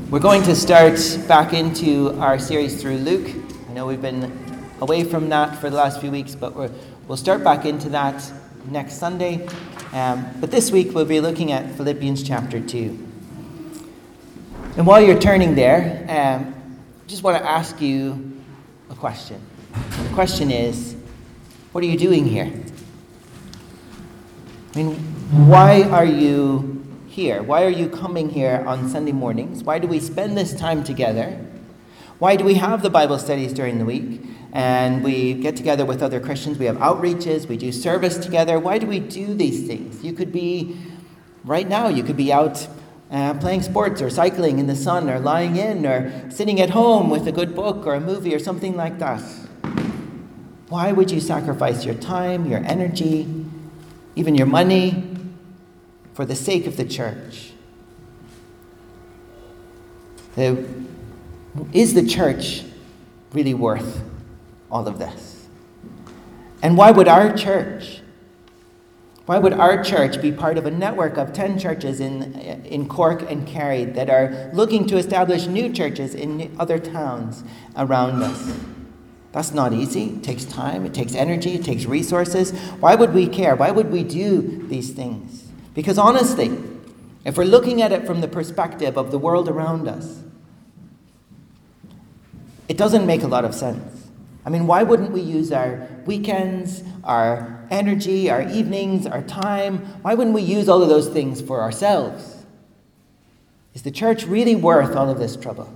We're going to start back into our series through Luke. I know we've been away from that for the last few weeks, but we'll start back into that next Sunday. But this week we'll be looking at Philippians chapter 2. And while you're turning there, I just want to ask you a question. The question is, what are you doing here? I mean, why are you here? Why are you coming here on Sunday mornings? Why do we spend this time together? Why do we have the Bible studies during the week? And we get together with other Christians. We have outreaches. We do service together. Why do we do these things? You could be, right now, you could be out playing sports or cycling in the sun or lying in or sitting at home with a good book or a movie or something like that. Why would you sacrifice your time, your energy, even your money for the sake of the church? Is the church really worth all of this? And why would our church be part of a network of 10 churches in Cork and Kerry that are looking to establish new churches in other towns around us? That's not easy. It takes time, it takes energy, it takes resources. Why would we care? Why would we do these things? Because honestly, if we're looking at it from the perspective of the world around us, it doesn't make a lot of sense. I mean, why wouldn't we use our weekends, our energy, our evenings, our time? Why wouldn't we use all of those things for ourselves? Is the church really worth all of this trouble?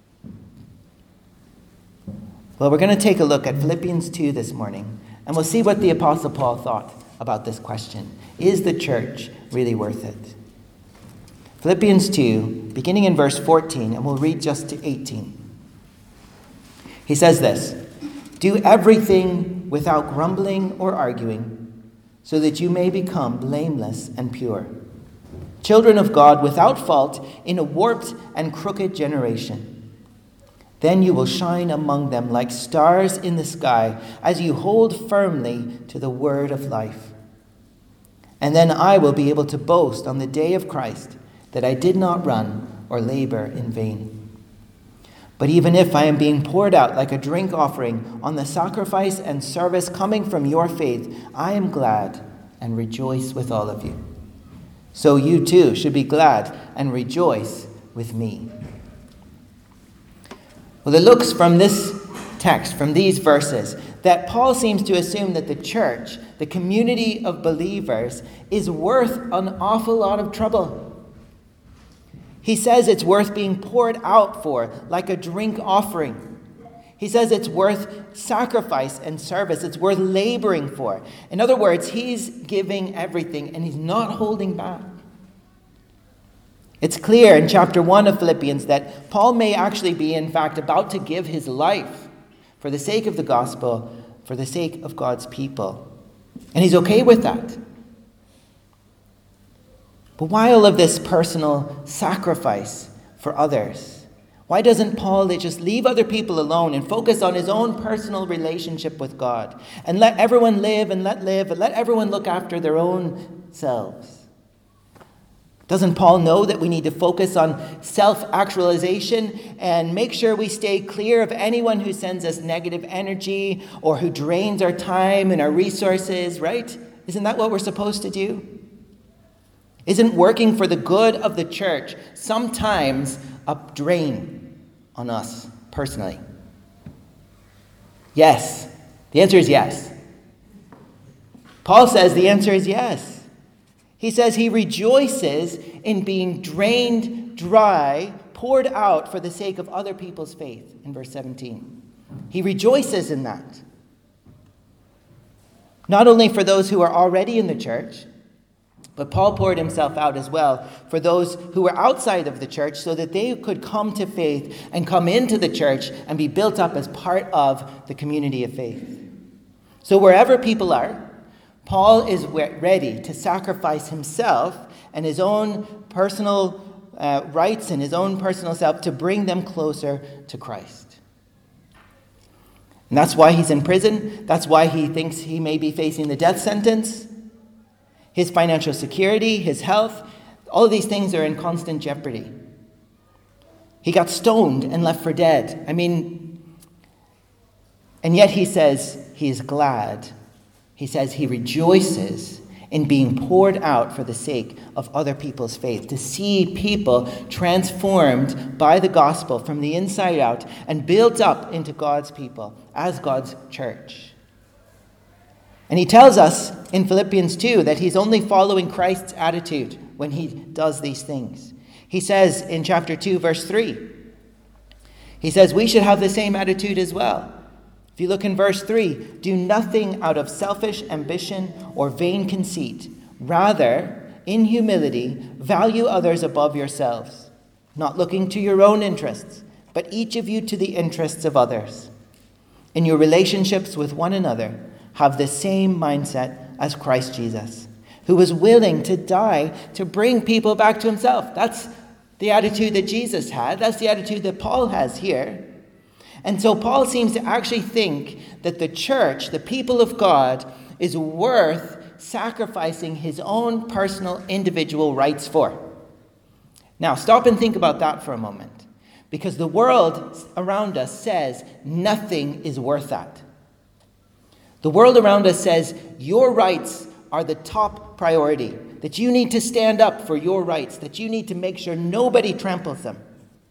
Well, we're going to take a look at Philippians 2 this morning, and we'll see what the Apostle Paul thought about this question. Is the church really worth it? Philippians 2, beginning in verse 14, and we'll read just to 18. He says this, "Do everything without grumbling or arguing, so that you may become blameless and pure, children of God without fault in a warped and crooked generation. Then you will shine among them like stars in the sky as you hold firmly to the word of life. And then I will be able to boast on the day of Christ that I did not run or labor in vain. But even if I am being poured out like a drink offering on the sacrifice and service coming from your faith, I am glad and rejoice with all of you. So you too should be glad and rejoice with me." Well, it looks from this text, from these verses, that Paul seems to assume that the church, the community of believers, is worth an awful lot of trouble. He says it's worth being poured out for, like a drink offering. He says it's worth sacrifice and service. It's worth laboring for. In other words, he's giving everything and he's not holding back. It's clear in chapter 1 of Philippians that Paul may actually be, in fact, about to give his life for the sake of the gospel, for the sake of God's people. And he's okay with that. But why all of this personal sacrifice for others? Why doesn't Paul just leave other people alone and focus on his own personal relationship with God and let everyone live and let everyone look after their own selves? Doesn't Paul know that we need to focus on self-actualization and make sure we stay clear of anyone who sends us negative energy or who drains our time and our resources, right? Isn't that what we're supposed to do? Isn't working for the good of the church sometimes a drain on us personally? Yes. The answer is yes. Paul says the answer is yes. He says he rejoices in being drained dry, poured out for the sake of other people's faith, in verse 17. He rejoices in that. Not only for those who are already in the church, but Paul poured himself out as well for those who were outside of the church so that they could come to faith and come into the church and be built up as part of the community of faith. So wherever people are, Paul is ready to sacrifice himself and his own personal rights and his own personal self to bring them closer to Christ. And that's why he's in prison. That's why he thinks he may be facing the death sentence. His financial security, his health, all of these things are in constant jeopardy. He got stoned and left for dead. And yet he says he is glad. He says he rejoices in being poured out for the sake of other people's faith, to see people transformed by the gospel from the inside out and built up into God's people as God's church. And he tells us in Philippians 2 that he's only following Christ's attitude when he does these things. He says in chapter 2, verse 3, he says we should have the same attitude as well. If you look in verse 3, do nothing out of selfish ambition or vain conceit. Rather, in humility, value others above yourselves, not looking to your own interests, but each of you to the interests of others. In your relationships with one another, have the same mindset as Christ Jesus, who was willing to die to bring people back to himself. That's the attitude that Jesus had. That's the attitude that Paul has here. And so Paul seems to actually think that the church, the people of God, is worth sacrificing his own personal individual rights for. Now, stop and think about that for a moment, because the world around us says nothing is worth that. The world around us says your rights are the top priority, that you need to stand up for your rights, that you need to make sure nobody tramples them,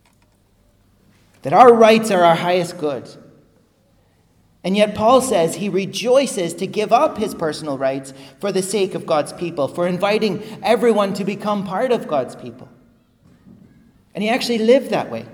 that our rights are our highest good. And yet Paul says he rejoices to give up his personal rights for the sake of God's people, for inviting everyone to become part of God's people. And he actually lived that way.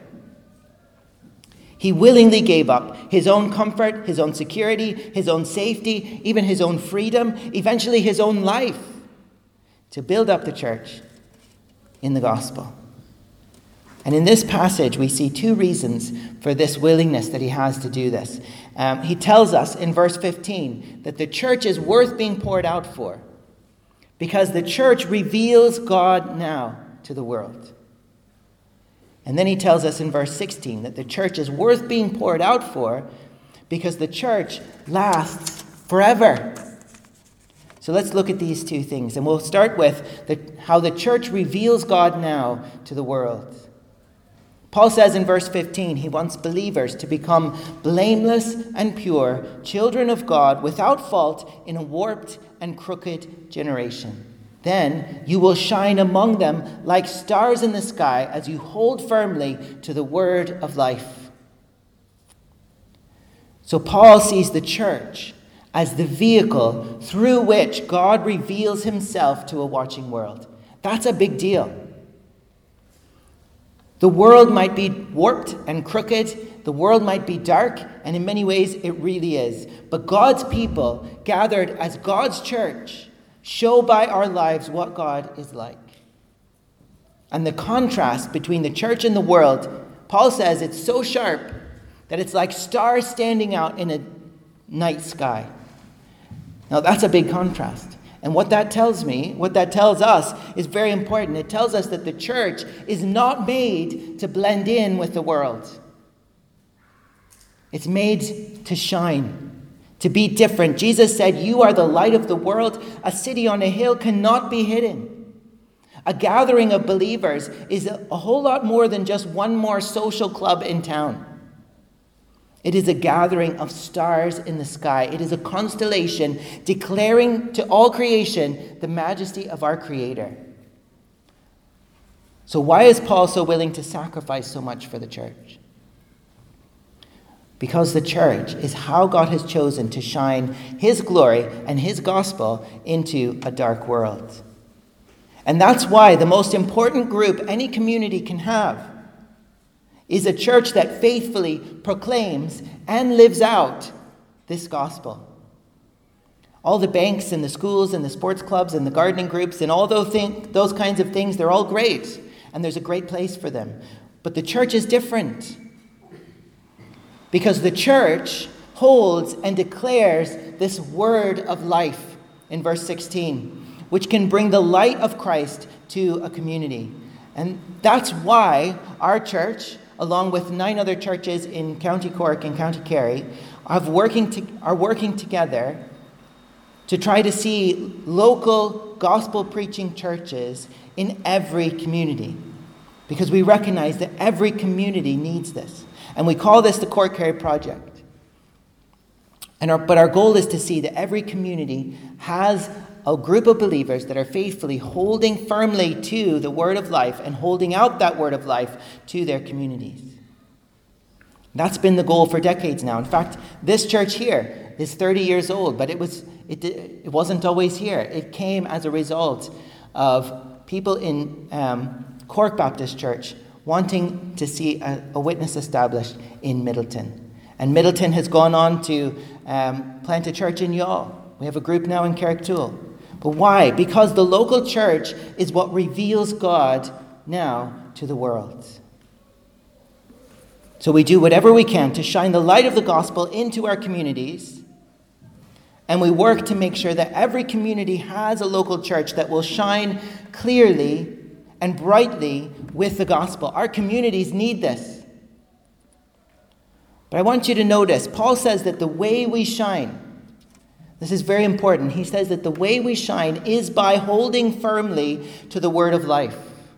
He willingly gave up his own comfort, his own security, his own safety, even his own freedom, eventually his own life, to build up the church in the gospel. And in this passage, we see two reasons for this willingness that he has to do this. He tells us in verse 15 that the church is worth being poured out for because the church reveals God now to the world. And then he tells us in verse 16 that the church is worth being poured out for because the church lasts forever. So let's look at these two things. And we'll start with how the church reveals God now to the world. Paul says in verse 15, he wants believers to become blameless and pure, children of God, without fault in a warped and crooked generation. Then you will shine among them like stars in the sky as you hold firmly to the word of life. So Paul sees the church as the vehicle through which God reveals himself to a watching world. That's a big deal. The world might be warped and crooked. The world might be dark, and in many ways it really is. But God's people, gathered as God's church, show by our lives what God is like. And the contrast between the church and the world, Paul says it's so sharp that it's like stars standing out in a night sky. Now that's a big contrast. And what that tells us is very important. It tells us that the church is not made to blend in with the world. It's made to shine, to be different. Jesus said, "You are the light of the world. A city on a hill cannot be hidden." A gathering of believers is a whole lot more than just one more social club in town. It is a gathering of stars in the sky. It is a constellation declaring to all creation the majesty of our Creator. So why is Paul so willing to sacrifice so much for the church? Because the church is how God has chosen to shine his glory and his gospel into a dark world. And that's why the most important group any community can have is a church that faithfully proclaims and lives out this gospel. All the banks and the schools and the sports clubs and the gardening groups and all those kinds of things, they're all great. And there's a great place for them. But the church is different. Because the church holds and declares this word of life in verse 16, which can bring the light of Christ to a community. And that's why our church, along with 9 other churches in County Cork and County Kerry, are working together to try to see local gospel-preaching churches in every community. because we recognize that every community needs this. And we call this the Court Carey Project. But our goal is to see that every community has a group of believers that are faithfully holding firmly to the word of life and holding out that word of life to their communities. That's been the goal for decades now. In fact, this church here is 30 years old, but it wasn't always here. It came as a result of people in Cork Baptist Church wanting to see a witness established in Middleton. And Middleton has gone on to plant a church in Youghal. We have a group now in Carricktwohill. But why? Because the local church is what reveals God now to the world. So we do whatever we can to shine the light of the gospel into our communities. And we work to make sure that every community has a local church that will shine clearly and brightly with the gospel. Our communities need this. But I want you to notice, Paul says that the way we shine, this is very important. He says that the way we shine is by holding firmly to the word of life.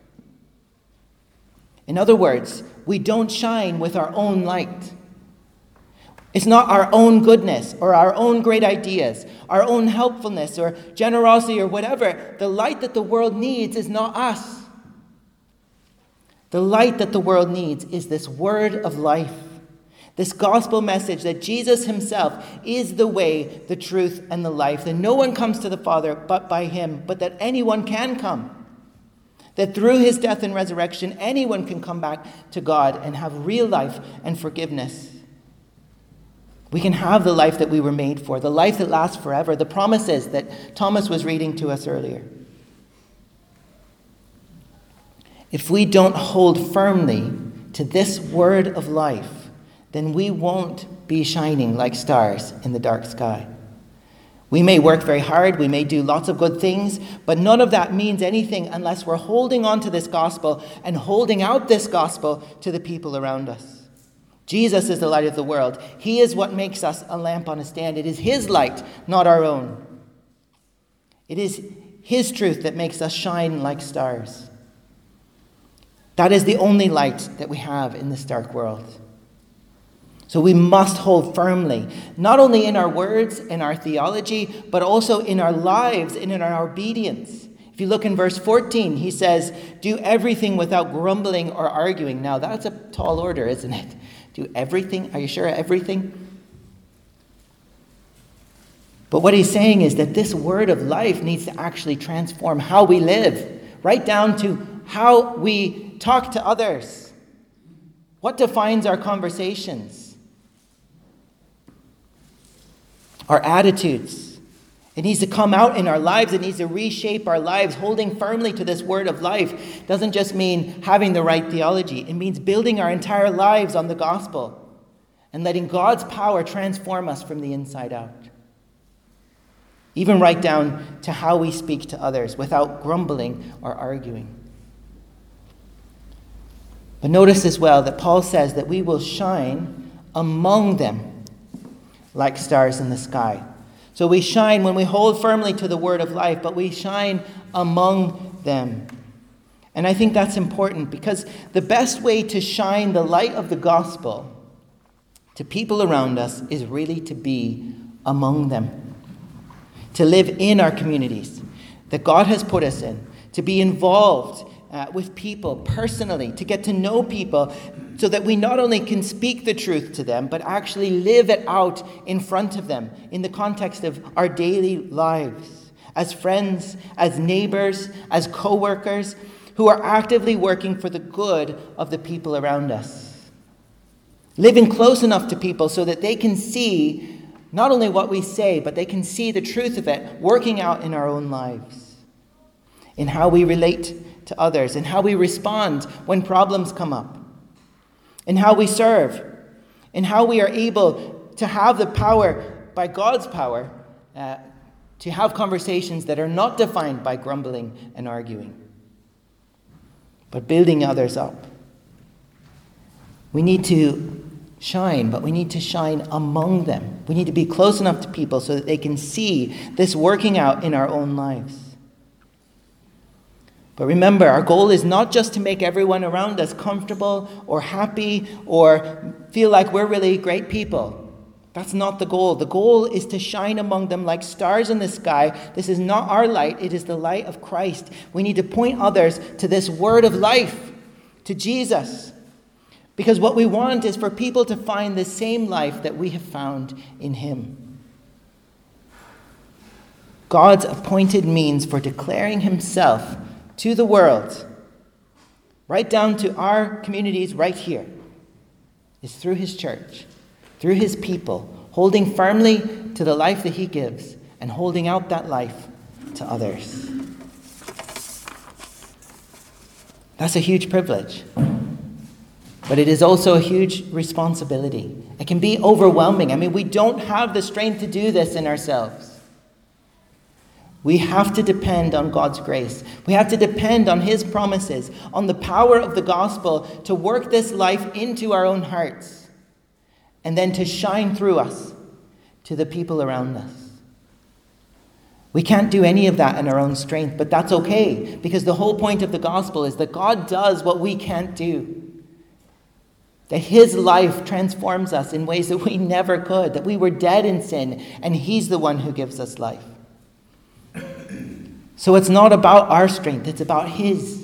In other words, we don't shine with our own light. It's not our own goodness or our own great ideas, our own helpfulness or generosity or whatever. The light that the world needs is not us. The light that the world needs is this word of life. This gospel message that Jesus himself is the way, the truth, and the life. That no one comes to the Father but by him, but that anyone can come. That through his death and resurrection, anyone can come back to God and have real life and forgiveness. We can have the life that we were made for, the life that lasts forever, the promises that Thomas was reading to us earlier. If we don't hold firmly to this word of life, then we won't be shining like stars in the dark sky. We may work very hard, we may do lots of good things, but none of that means anything unless we're holding on to this gospel and holding out this gospel to the people around us. Jesus is the light of the world. He is what makes us a lamp on a stand. It is his light, not our own. It is his truth that makes us shine like stars. That is the only light that we have in this dark world. So we must hold firmly, not only in our words, in our theology, but also in our lives and in our obedience. If you look in verse 14, he says, do everything without grumbling or arguing. Now that's a tall order, isn't it? Do everything? Are you sure everything? But what he's saying is that this word of life needs to actually transform how we live, right down to how we talk to others. What defines our conversations? Our attitudes. It needs to come out in our lives. It needs to reshape our lives. Holding firmly to this word of life doesn't just mean having the right theology. It means building our entire lives on the gospel and letting God's power transform us from the inside out. Even right down to how we speak to others without grumbling or arguing. But notice as well that Paul says that we will shine among them like stars in the sky. So we shine when we hold firmly to the word of life, but we shine among them. And I think that's important because the best way to shine the light of the gospel to people around us is really to be among them. To live in our communities that God has put us in. To be involved with people personally, to get to know people so that we not only can speak the truth to them, but actually live it out in front of them in the context of our daily lives, as friends, as neighbors, as co-workers who are actively working for the good of the people around us. Living close enough to people so that they can see not only what we say, but they can see the truth of it working out in our own lives, in how we relate to others, in how we respond when problems come up, in how we serve, in how we are able to have the power, by God's power, to have conversations that are not defined by grumbling and arguing, but building others up. We need to shine, but we need to shine among them. We need to be close enough to people so that they can see this working out in our own lives. But remember, our goal is not just to make everyone around us comfortable or happy or feel like we're really great people. That's not the goal. The goal is to shine among them like stars in the sky. This is not our light. It is the light of Christ. We need to point others to this word of life, to Jesus. Because what we want is for people to find the same life that we have found in him. God's appointed means for declaring himself to the world, right down to our communities right here, is through his church, through his people, holding firmly to the life that he gives and holding out that life to others. That's a huge privilege, but it is also a huge responsibility. It can be overwhelming. I mean, we don't have the strength to do this in ourselves. We have to depend on God's grace. We have to depend on his promises, on the power of the gospel to work this life into our own hearts and then to shine through us to the people around us. We can't do any of that in our own strength, but that's okay, because the whole point of the gospel is that God does what we can't do. That his life transforms us in ways that we never could, that we were dead in sin, and he's the one who gives us life. So it's not about our strength, it's about his.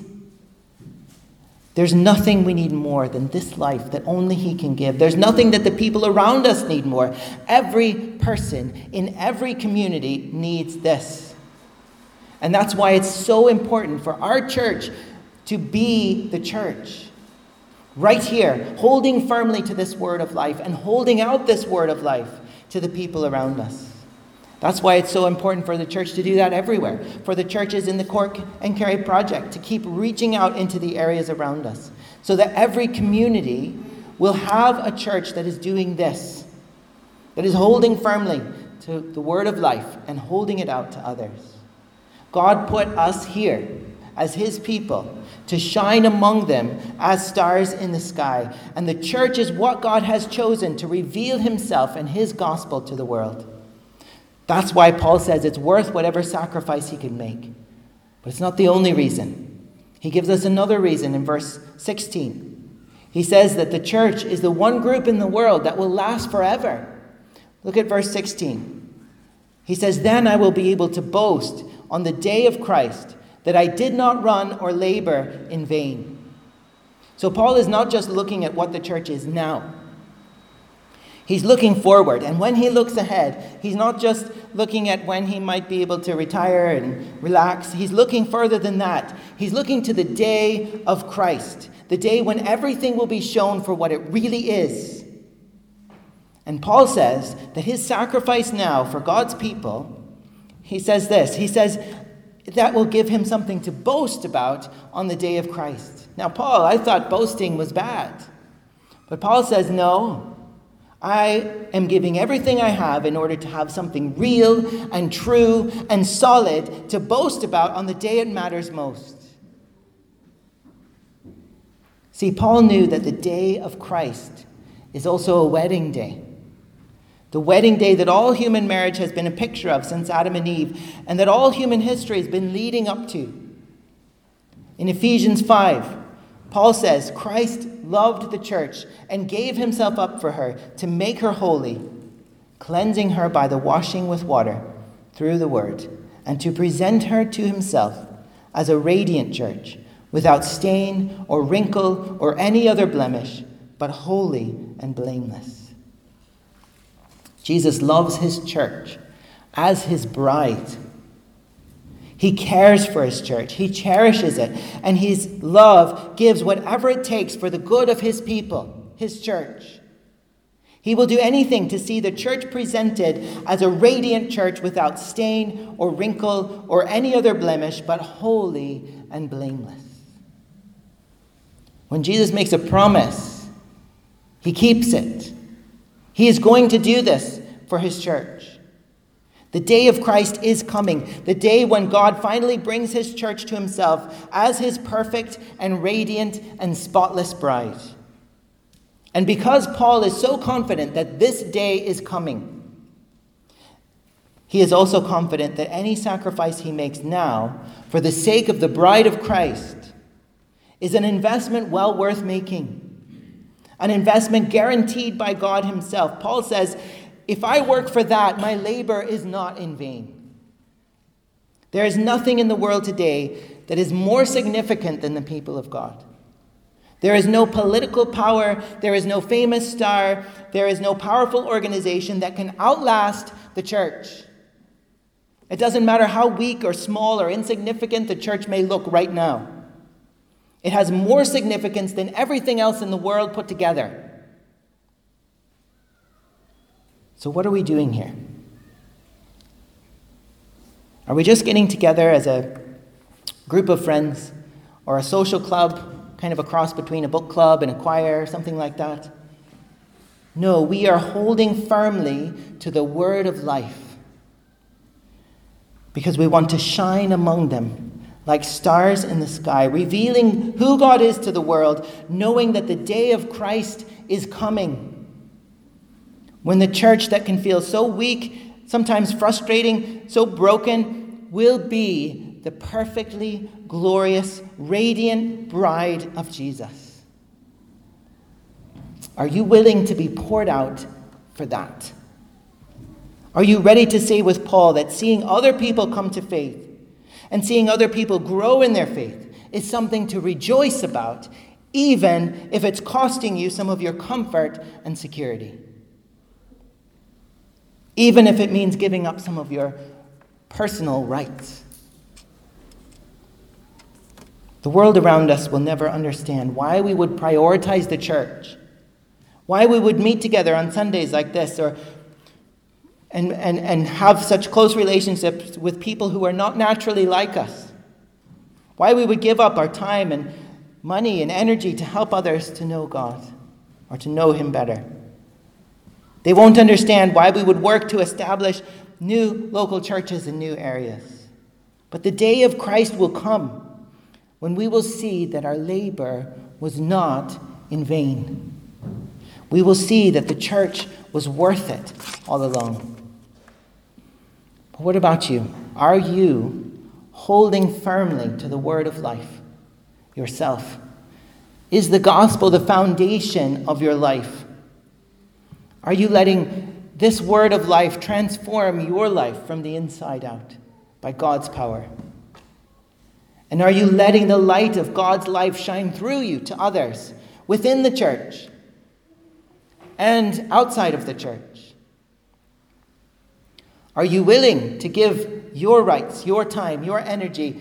There's nothing we need more than this life that only he can give. There's nothing that the people around us need more. Every person in every community needs this. And that's why it's so important for our church to be the church. Right here, holding firmly to this word of life and holding out this word of life to the people around us. That's why it's so important for the church to do that everywhere. For the churches in the Cork and Kerry project to keep reaching out into the areas around us. So that every community will have a church that is doing this. That is holding firmly to the word of life and holding it out to others. God put us here as his people to shine among them as stars in the sky. And the church is what God has chosen to reveal himself and his gospel to the world. That's why Paul says it's worth whatever sacrifice he can make. But it's not the only reason. He gives us another reason in verse 16. He says that the church is the one group in the world that will last forever. Look at verse 16. He says, "Then I will be able to boast on the day of Christ that I did not run or labor in vain." So Paul is not just looking at what the church is now. He's looking forward, and when he looks ahead, he's not just looking at when he might be able to retire and relax. He's looking further than that. He's looking to the day of Christ, the day when everything will be shown for what it really is. And Paul says that his sacrifice now for God's people, he says this, he says that will give him something to boast about on the day of Christ. Now, Paul, I thought boasting was bad. But Paul says, no. I am giving everything I have in order to have something real and true and solid to boast about on the day it matters most. See, Paul knew that the day of Christ is also a wedding day. The wedding day that all human marriage has been a picture of since Adam and Eve, and that all human history has been leading up to. In Ephesians 5, Paul says, Christ loved the church and gave himself up for her to make her holy, cleansing her by the washing with water through the word, and to present her to himself as a radiant church, without stain or wrinkle or any other blemish, but holy and blameless. Jesus loves his church as his bride. He cares for his church. He cherishes it. And his love gives whatever it takes for the good of his people, his church. He will do anything to see the church presented as a radiant church without stain or wrinkle or any other blemish, but holy and blameless. When Jesus makes a promise, he keeps it. He is going to do this for his church. The day of Christ is coming, the day when God finally brings his church to himself as his perfect and radiant and spotless bride. And because Paul is so confident that this day is coming, he is also confident that any sacrifice he makes now for the sake of the bride of Christ is an investment well worth making, an investment guaranteed by God himself. Paul says, if I work for that, my labor is not in vain. There is nothing in the world today that is more significant than the people of God. There is no political power, there is no famous star, there is no powerful organization that can outlast the church. It doesn't matter how weak or small or insignificant the church may look right now. It has more significance than everything else in the world put together. So what are we doing here? Are we just getting together as a group of friends or a social club, kind of a cross between a book club and a choir or something like that? No, we are holding firmly to the word of life because we want to shine among them like stars in the sky, revealing who God is to the world, knowing that the day of Christ is coming. When the church that can feel so weak, sometimes frustrating, so broken, will be the perfectly glorious, radiant bride of Jesus. Are you willing to be poured out for that? Are you ready to say with Paul that seeing other people come to faith and seeing other people grow in their faith is something to rejoice about, even if it's costing you some of your comfort and security? Even if it means giving up some of your personal rights. The world around us will never understand why we would prioritize the church, why we would meet together on Sundays like this, and have such close relationships with people who are not naturally like us, why we would give up our time and money and energy to help others to know God or to know him better. They won't understand why we would work to establish new local churches in new areas. But the day of Christ will come when we will see that our labor was not in vain. We will see that the church was worth it all along. But what about you? Are you holding firmly to the word of life yourself? Is the gospel the foundation of your life? Are you letting this word of life transform your life from the inside out by God's power? And are you letting the light of God's life shine through you to others within the church and outside of the church? Are you willing to give your rights, your time, your energy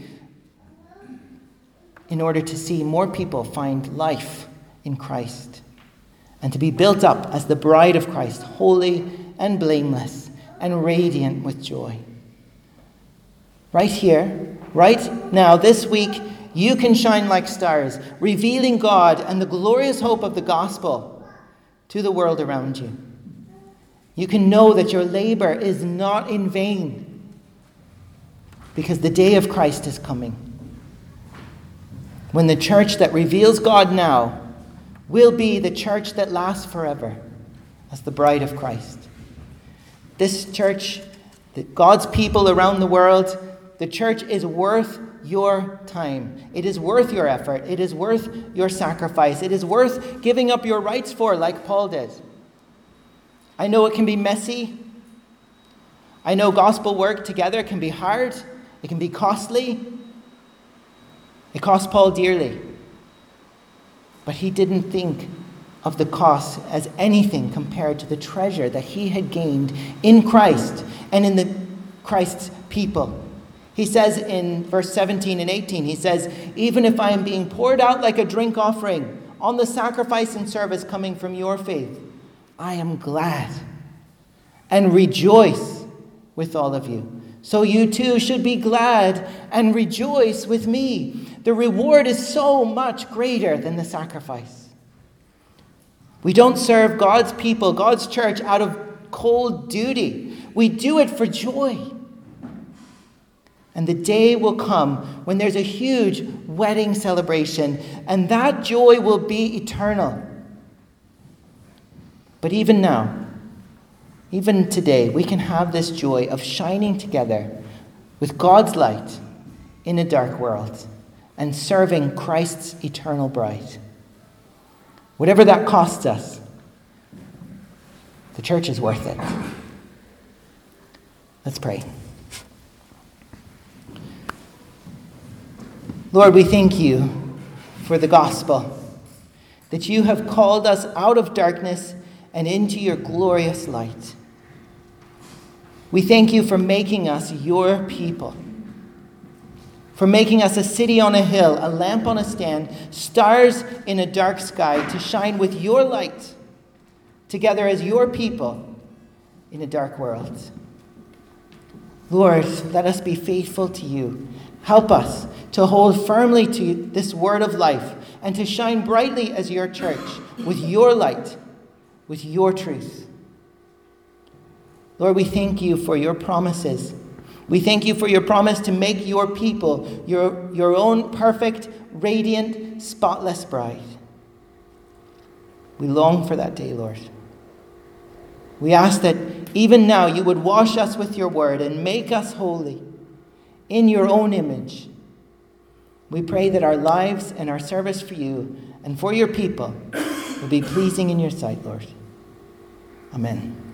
in order to see more people find life in Christ and to be built up as the bride of Christ, holy and blameless and radiant with joy? Right here, right now, this week, you can shine like stars, revealing God and the glorious hope of the gospel to the world around you. You can know that your labor is not in vain because the day of Christ is coming, when the church that reveals God now will be the church that lasts forever as the bride of Christ. This church, God's people around the world, the church is worth your time. It is worth your effort. It is worth your sacrifice. It is worth giving up your rights for, like Paul did. I know it can be messy. I know gospel work together can be hard. It can be costly. It cost Paul dearly. But he didn't think of the cost as anything compared to the treasure that he had gained in Christ and in the Christ's people. He says in verse 17 and 18, he says, even if I am being poured out like a drink offering on the sacrifice and service coming from your faith, I am glad and rejoice with all of you. So you too should be glad and rejoice with me. The reward is so much greater than the sacrifice. We don't serve God's people, God's church, out of cold duty. We do it for joy. And the day will come when there's a huge wedding celebration, and that joy will be eternal. But even now, even today, we can have this joy of shining together with God's light in a dark world and serving Christ's eternal bride. Whatever that costs us, the church is worth it. Let's pray. Lord, we thank you for the gospel, that you have called us out of darkness and into your glorious light. We thank you for making us your people, for making us a city on a hill, a lamp on a stand, stars in a dark sky, to shine with your light together as your people in a dark world. Lord, let us be faithful to you. Help us to hold firmly to this word of life and to shine brightly as your church with your light, with your truth. Lord, we thank you for your promises. We thank you for your promise to make your people your own perfect, radiant, spotless bride. We long for that day, Lord. We ask that even now you would wash us with your word and make us holy in your own image. We pray that our lives and our service for you and for your people will be pleasing in your sight, Lord. Amen.